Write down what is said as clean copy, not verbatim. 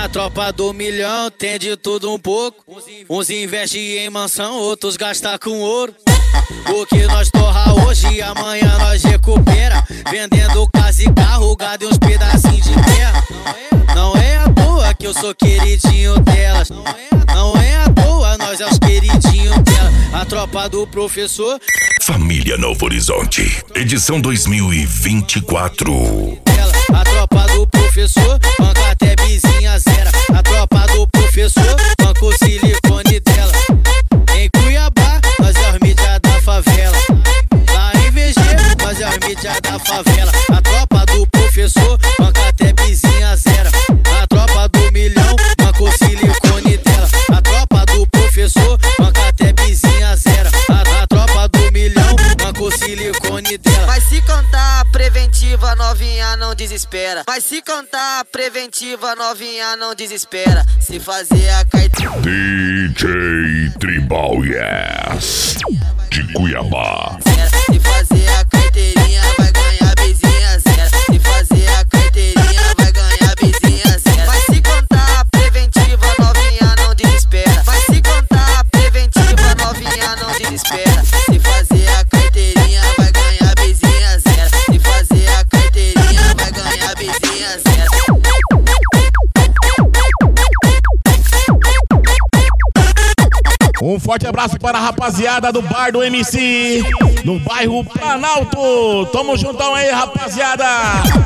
A tropa do milhão tem de tudo um pouco. Uns investem em mansão, outros gastam com ouro. O que nós torra hoje, amanhã nós recupera. Vendendo casa e carro, gado e uns pedacinhos de terra. Não é à toa que eu sou queridinho delas. Não é à toa, nós é os queridinhos delas. A tropa do professor. Família Novo Horizonte, edição 2024. A tropa do professor, banca até vizinha zero. A tropa do professor, banca o silicone dela. Em Cuiabá, nós é os mídia da favela. Lá em VG, nós é os mídia da favela. A tropa do professor, banca até vizinha zero. A tropa do milhão, banca o silicone dela. A tropa do professor, banca até vizinha zero. A tropa do milhão, banca o silicone dela. Mas se cantar preventiva, novinha não desespera. Mas se cantar preventiva, novinha não desespera. Se fazer a carteira DJ Tribal Yes, de Cuiabá. se fazer a carteirinha, vai ganhar bezinha zero. Se fazer a carteirinha, vai ganhar bezinha zero. Mas se cantar preventiva, novinha não desespera. Mas se cantar preventiva, novinha não desespera. Se fazer a carteirinha, vai ganhar bezinha zero. Se fazer a carteirinha, vai ganhar bezinha zero. Um forte abraço para a rapaziada do Bar do MC, no bairro Planalto. Tamo juntão aí, rapaziada.